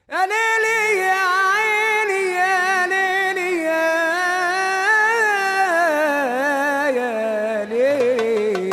يا ليلي يا عيني يا ليلي يا ليلي.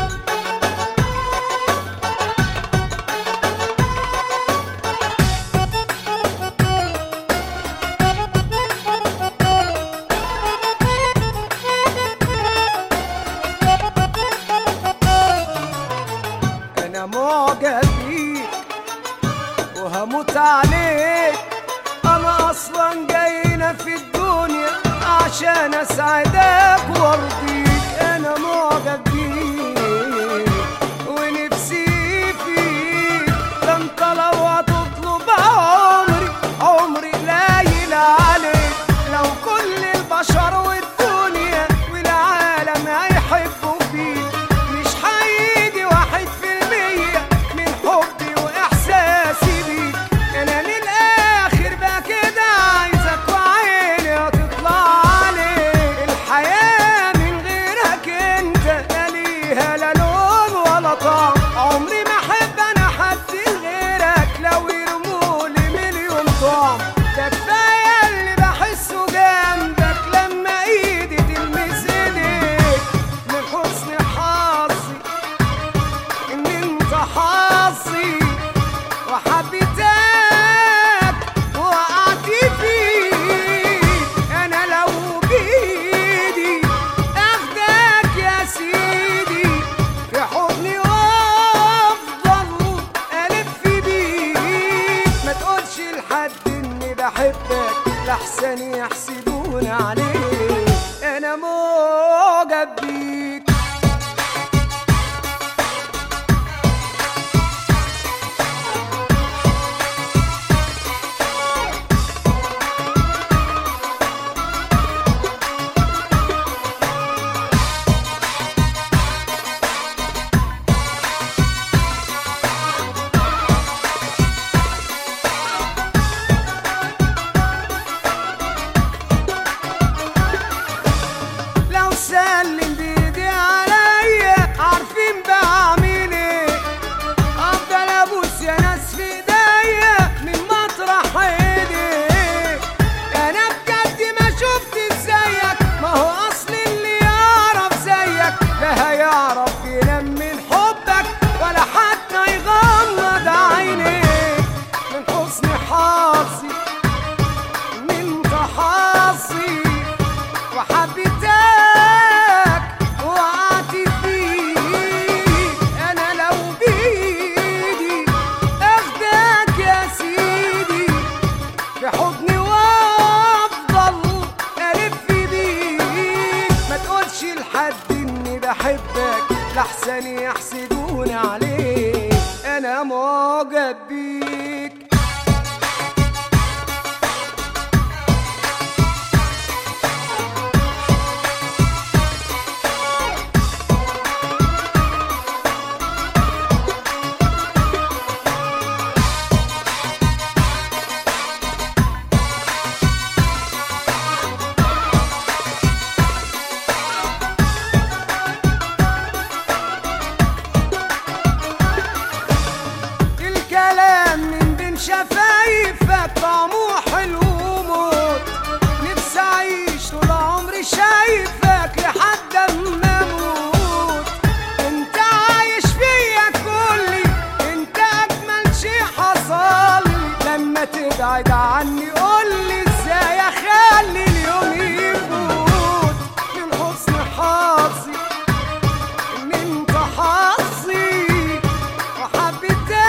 أنا معجب بيك وهموت عليك، انا اصلا جاينا في الدنيا عشان اسعدك وارضيك. انا معجب بيك ونفسي فيك، ده انت لو هتطلب عمري قليل عليك. لو كل البشر والدنيا والعالم هيحبوا فيك، مش هيجي 1% من حبي واحساسي بيك. انا للاخر بقى كده عايزك وعيني هتطلع عليك. الحياه من غيرك انت لا ليها لا لون ولا طعم. عمري ما احب انا حد غيرك، لو يرمولي مليون طعم. ده كفايه اللي بحسه جنبك لما ايدي تلمس ايديك. من حسن حظي ان انت حظي وحبيتك وقعت فيك. انا لو بايدي اخدك يا سيدي في حضني وافضل الف بيك. ما تقولش لحد اني بحبك لحسن يحسدون عليك. انا معجب بيك. لو سلم بيدي عليا عارفين بعمل ايه، افضل ابوس يا ناس في ايديا من مطرح ايديك. انا بجد ما شفت زيك، ما هو اصل اللي يعرف زيك لا هيعرف ينام من حبك ولا حتى يغمض عينيك. من حسن حظي ان انت حظي وحبيتك وقعت فيك. انا لو بايدي اخدك يا سيدي في حضني وافضل الف بيك. ما تقولش لحد اني بحبك لحسن يحسدون عليك. انا معجب بيك. الكلام من بين شفايفك طعمه حلو موت. نفسي اعيش طول عمري شايفك لحد اما اموت. انت عايش فيا كلي، انت اجمل شي حصل لي. لما تبعد عني قولي ازاي اخلي اليوم يفوت. من حسن حظي ان انت حظي وحبيتك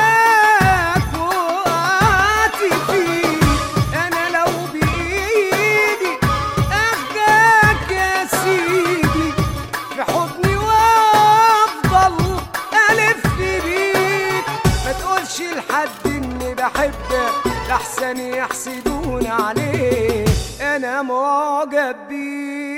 وقعت فيك. انا لو بايدي اخدك يا سيدي في حضني وافضل الف بيك. ما تقولش لحد اني بحبك لحسن يحسدون عليك. انا معجب بيك.